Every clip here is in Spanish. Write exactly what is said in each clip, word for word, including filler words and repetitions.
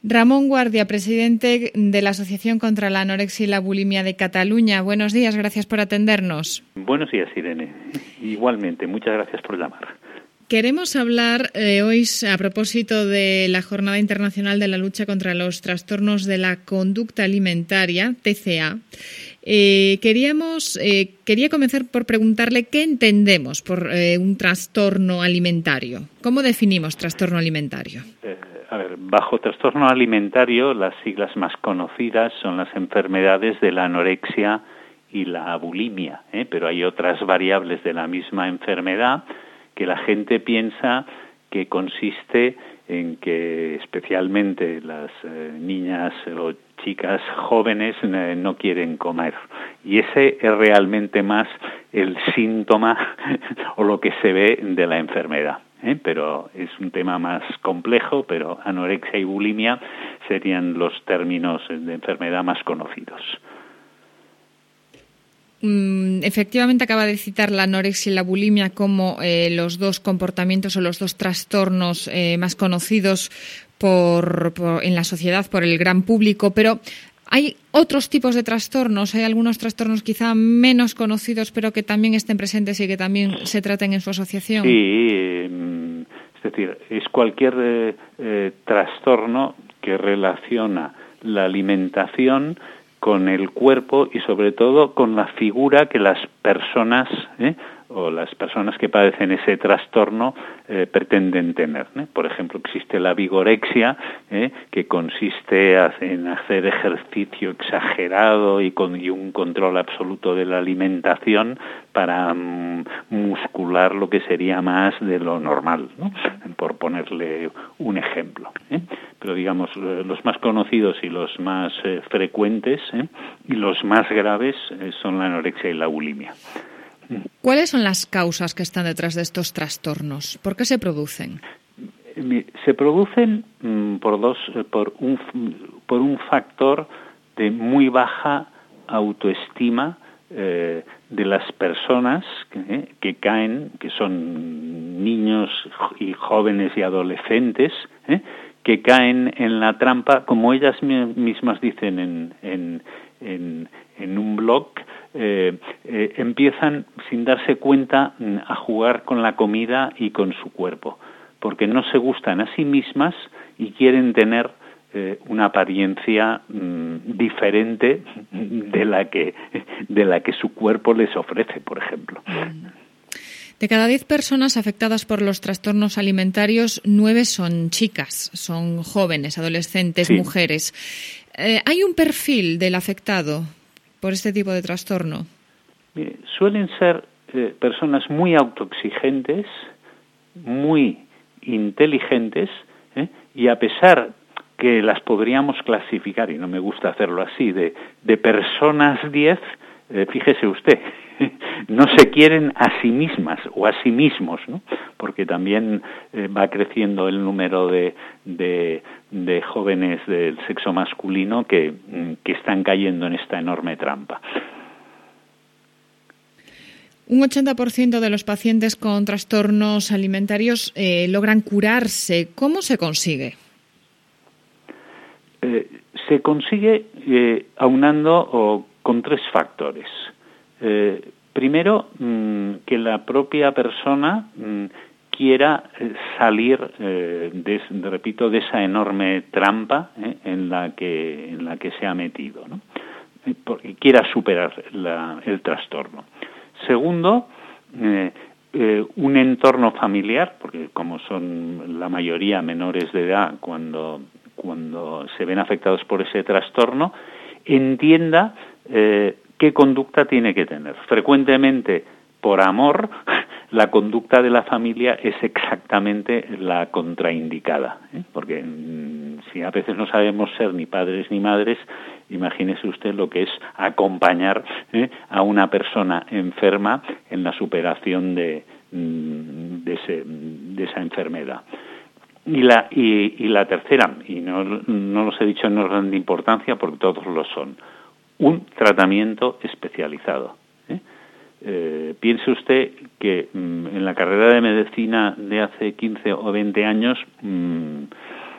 Ramón Guardia, presidente de la Asociación contra la Anorexia y la Bulimia de Cataluña. Buenos días, gracias por atendernos. Buenos días, Irene. Igualmente, muchas gracias por llamar. Queremos hablar eh, hoy a propósito de la Jornada Internacional de la Lucha contra los Trastornos de la Conducta Alimentaria, T C A. Eh, queríamos, eh, quería comenzar por preguntarle qué entendemos por eh, un trastorno alimentario. ¿Cómo definimos trastorno alimentario? Eh, a ver, bajo trastorno alimentario, las siglas más conocidas son las enfermedades de la anorexia y la bulimia, ¿eh? Pero hay otras variables de la misma enfermedad que la gente piensa que consiste en que especialmente las eh, niñas o chicas jóvenes eh, no quieren comer. Y ese es realmente más el síntoma o lo que se ve de la enfermedad. ¿eh? Pero es un tema más complejo, pero anorexia y bulimia serían los términos de enfermedad más conocidos. Efectivamente, acaba de citar la anorexia y la bulimia como eh, los dos comportamientos o los dos trastornos eh, más conocidos por, por, en la sociedad, por el gran público, pero ¿hay otros tipos de trastornos? ¿Hay algunos trastornos quizá menos conocidos, pero que también estén presentes y que también se traten en su asociación? Sí, eh, es decir, es cualquier eh, eh, trastorno que relaciona la alimentación con el cuerpo y sobre todo con la figura que las personas ¿eh? o las personas que padecen ese trastorno eh, pretenden tener. ¿eh? Por ejemplo, existe la vigorexia, ¿eh? que consiste en hacer ejercicio exagerado y con y un control absoluto de la alimentación para um, muscular lo que sería más de lo normal, ¿no? Por ponerle un ejemplo. ¿eh? Pero digamos, los más conocidos y los más eh, frecuentes ¿eh? y los más graves eh, son la anorexia y la bulimia. ¿Cuáles son las causas que están detrás de estos trastornos? ¿Por qué se producen? Se producen mm, por dos, por un por un factor de muy baja autoestima eh, de las personas que, que caen, que son niños y jóvenes y adolescentes, ¿eh? que caen en la trampa, como ellas mismas dicen en en en, en un blog. Eh, eh, empiezan sin darse cuenta a jugar con la comida y con su cuerpo, porque no se gustan a sí mismas y quieren tener eh, una apariencia mm, diferente de la que de la que su cuerpo les ofrece, por ejemplo. De cada diez personas afectadas por los trastornos alimentarios, nueve son chicas, son jóvenes, adolescentes, sí. mujeres. Eh, ¿Hay un perfil del afectado por este tipo de trastorno? Mire, suelen ser eh, personas muy autoexigentes, muy inteligentes, ¿eh? y a pesar que las podríamos clasificar, y no me gusta hacerlo así, de, de personas diez, eh, fíjese usted, no se quieren a sí mismas o a sí mismos, ¿no? Porque también eh, va creciendo el número de, de, de jóvenes del sexo masculino que, que están cayendo en esta enorme trampa. Un ochenta por ciento de los pacientes con trastornos alimentarios eh, logran curarse. ¿Cómo se consigue? Eh, se consigue eh, aunando o, con tres factores. Eh, primero, mmm, que la propia persona mmm, quiera eh, salir, eh, de, de, repito, de esa enorme trampa eh, en la que en la que se ha metido, ¿no? Eh, porque quiera superar la, el trastorno. Segundo, eh, eh, un entorno familiar, porque como son la mayoría menores de edad cuando cuando se ven afectados por ese trastorno, entienda eh, qué conducta tiene que tener. Frecuentemente, por amor, la conducta de la familia es exactamente la contraindicada, ¿eh? Porque mmm, si a veces no sabemos ser ni padres ni madres, imagínese usted lo que es acompañar ¿eh? a una persona enferma en la superación de, de, ese, de esa enfermedad. Y la, y, y la tercera, y no, no los he dicho en orden de importancia porque todos lo son, un tratamiento especializado. ¿eh? Eh, piense usted que mmm, en la carrera de medicina de hace quince o veinte años mmm,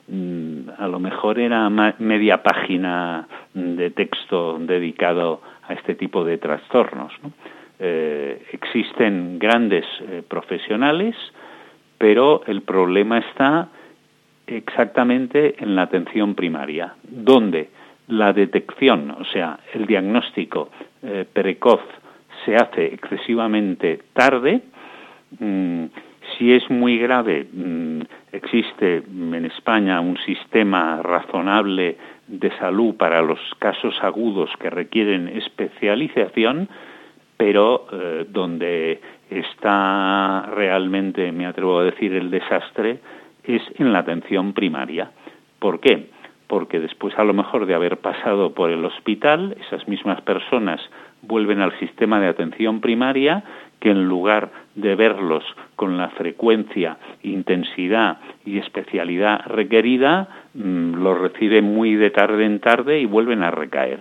a lo mejor era media página de texto dedicado a este tipo de trastornos, ¿no? Eh, existen grandes eh, profesionales, pero el problema está exactamente en la atención primaria, donde la detección, o sea, el diagnóstico eh, precoz se hace excesivamente tarde. Mm, si es muy grave, mm, existe en España un sistema razonable de salud para los casos agudos que requieren especialización, pero eh, donde está realmente, me atrevo a decir, el desastre es en la atención primaria. ¿Por qué? Porque después, a lo mejor de haber pasado por el hospital, esas mismas personas vuelven al sistema de atención primaria, que en lugar de verlos con la frecuencia, intensidad y especialidad requerida, mmm, los reciben muy de tarde en tarde y vuelven a recaer.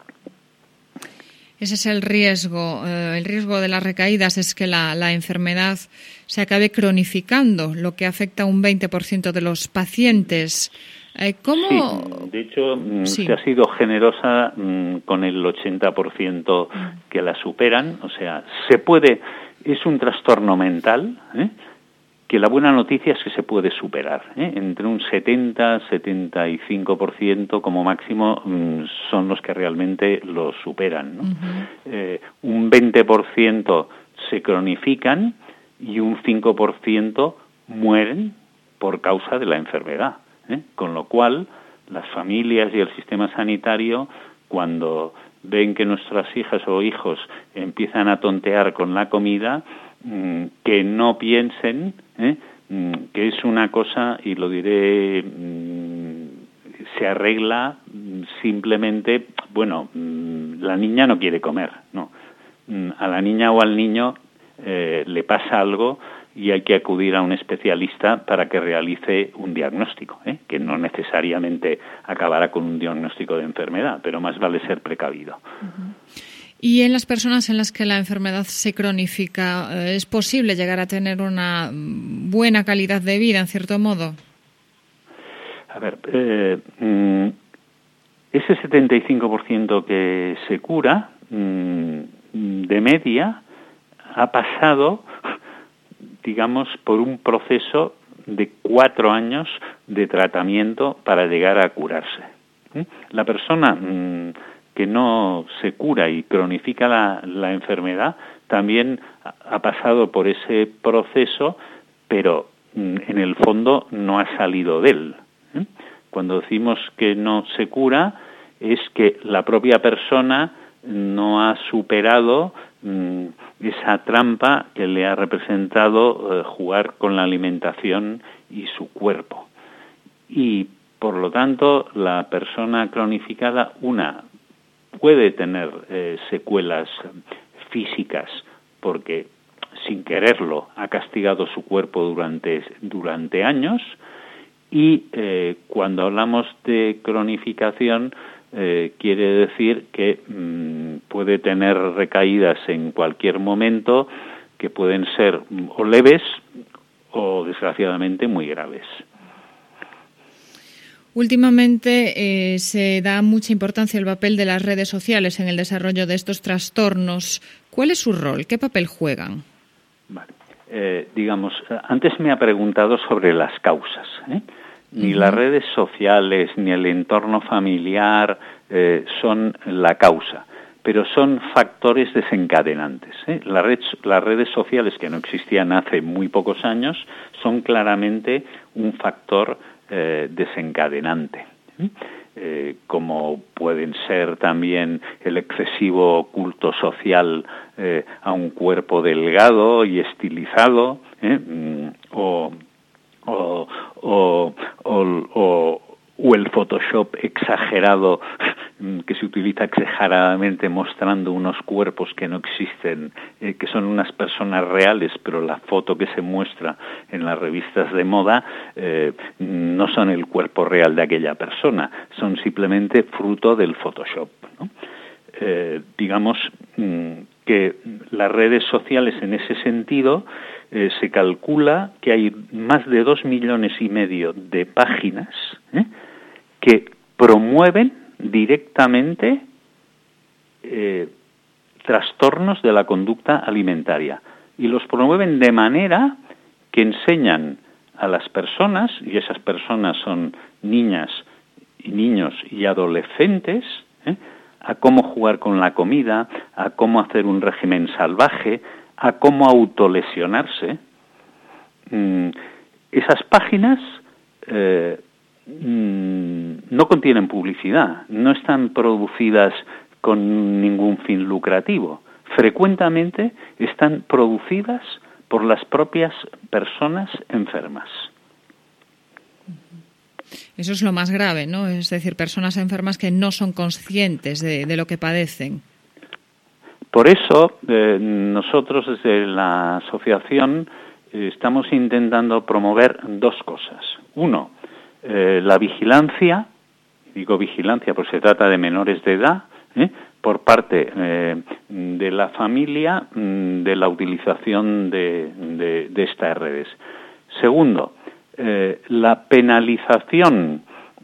Ese es el riesgo. Eh, el riesgo de las recaídas es que la, la enfermedad se acabe cronificando, lo que afecta a un veinte por ciento de los pacientes. Eh, ¿Cómo? Sí, de hecho, sí. se ha sido generosa mmm, con el ochenta por ciento que la superan. O sea, se puede, es un trastorno mental, ¿eh? que la buena noticia es que se puede superar, ¿eh? Entre un setenta, setenta y cinco por ciento como máximo mmm, son los que realmente lo superan, ¿no? Uh-huh. Eh, un veinte por ciento se cronifican y un cinco por ciento mueren por causa de la enfermedad, ¿eh? Con lo cual, las familias y el sistema sanitario, cuando ven que nuestras hijas o hijos empiezan a tontear con la comida, que no piensen ¿eh? que es una cosa, y lo diré, se arregla simplemente, bueno, la niña no quiere comer, no, a la niña o al niño eh, le pasa algo y hay que acudir a un especialista para que realice un diagnóstico, ¿eh? que no necesariamente acabará con un diagnóstico de enfermedad, pero más vale ser precavido. Uh-huh. ¿Y en las personas en las que la enfermedad se cronifica, es posible llegar a tener una buena calidad de vida, en cierto modo? A ver, eh, ese setenta y cinco por ciento que se cura, de media, ha pasado, digamos, por un proceso de cuatro años de tratamiento para llegar a curarse. La persona que no se cura y cronifica la, la enfermedad, también ha pasado por ese proceso, pero en el fondo no ha salido de él. Cuando decimos que no se cura, es que la propia persona no ha superado mmm, esa trampa que le ha representado eh, jugar con la alimentación y su cuerpo. Y, por lo tanto, la persona cronificada, una, puede tener eh, secuelas físicas porque sin quererlo ha castigado su cuerpo durante, durante años, y eh, cuando hablamos de cronificación eh, quiere decir que mmm, puede tener recaídas en cualquier momento que pueden ser o leves o desgraciadamente muy graves. Últimamente eh, se da mucha importancia al papel de las redes sociales en el desarrollo de estos trastornos. ¿Cuál es su rol? ¿Qué papel juegan? Vale. Eh, digamos, antes me ha preguntado sobre las causas, ¿eh? Ni uh-huh. las redes sociales ni el entorno familiar eh, son la causa, pero son factores desencadenantes, ¿eh? La red, las redes sociales, que no existían hace muy pocos años, son claramente un factor Eh, desencadenante, ¿eh? Eh, como pueden ser también el excesivo culto social eh, a un cuerpo delgado y estilizado, ¿eh? mm, o, o, o, o, o, o el Photoshop exagerado que se utiliza exageradamente mostrando unos cuerpos que no existen, eh, que son unas personas reales, pero la foto que se muestra en las revistas de moda eh, no son el cuerpo real de aquella persona, son simplemente fruto del Photoshop, ¿no? Eh, digamos mm, que las redes sociales en ese sentido eh, se calcula que hay más de dos millones y medio de páginas ¿eh? que promueven directamente eh, trastornos de la conducta alimentaria. Y los promueven de manera que enseñan a las personas, y esas personas son niñas y niños y adolescentes, ¿eh? a cómo jugar con la comida, a cómo hacer un régimen salvaje, a cómo autolesionarse. Mm, esas páginas eh, mm, no contienen publicidad, no están producidas con ningún fin lucrativo. Frecuentemente están producidas por las propias personas enfermas. Eso es lo más grave, ¿no? Es decir, personas enfermas que no son conscientes de, de lo que padecen. Por eso, eh, nosotros desde la asociación eh, estamos intentando promover dos cosas. Uno, eh, la vigilancia, digo vigilancia porque se trata de menores de edad, ¿eh? por parte eh, de la familia de la utilización de, de, de estas redes. Segundo, eh, la penalización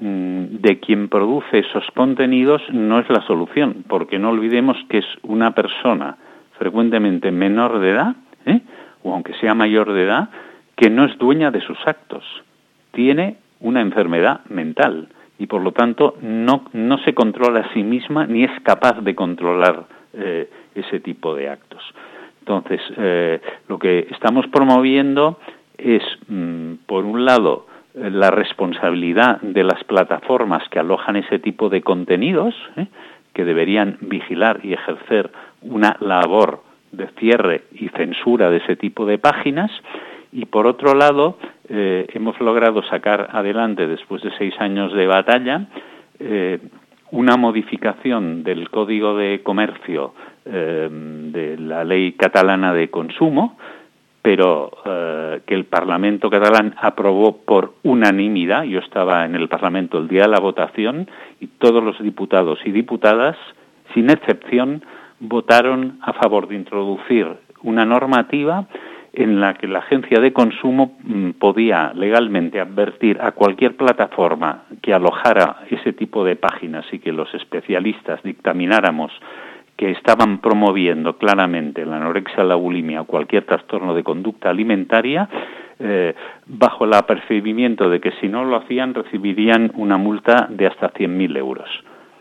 de quien produce esos contenidos no es la solución, porque no olvidemos que es una persona frecuentemente menor de edad, ¿eh? o aunque sea mayor de edad, que no es dueña de sus actos, tiene una enfermedad mental y por lo tanto no, no se controla a sí misma ni es capaz de controlar eh, ese tipo de actos. Entonces, eh, lo que estamos promoviendo es, mmm, por un lado, la responsabilidad de las plataformas que alojan ese tipo de contenidos, ¿eh? que deberían vigilar y ejercer una labor de cierre y censura de ese tipo de páginas, y por otro lado, eh, hemos logrado sacar adelante, después de seis años de batalla, eh, una modificación del Código de Comercio eh, de la Ley Catalana de Consumo, pero eh, que el Parlamento catalán aprobó por unanimidad. Yo estaba en el Parlamento el día de la votación y todos los diputados y diputadas, sin excepción, votaron a favor de introducir una normativa en la que la Agencia de Consumo mm, podía legalmente advertir a cualquier plataforma que alojara ese tipo de páginas y que los especialistas dictamináramos que estaban promoviendo claramente la anorexia, la bulimia o cualquier trastorno de conducta alimentaria, eh, bajo el apercibimiento de que si no lo hacían recibirían una multa de hasta cien mil euros.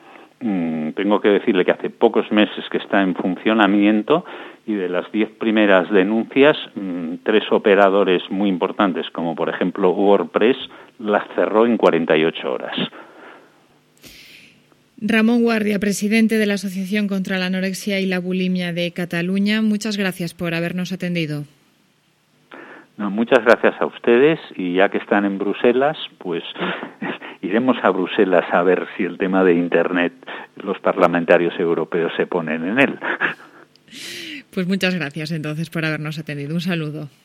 Mm, tengo que decirle que hace pocos meses que está en funcionamiento y de las diez primeras denuncias, mmm, tres operadores muy importantes, como por ejemplo WordPress, las cerró en cuarenta y ocho horas. Ramón Guardia, presidente de la Asociación contra la Anorexia y la Bulimia de Cataluña, muchas gracias por habernos atendido. No, muchas gracias a ustedes, y ya que están en Bruselas, pues iremos a Bruselas a ver si el tema de Internet, los parlamentarios europeos se ponen en él. Pues muchas gracias entonces por habernos atendido. Un saludo.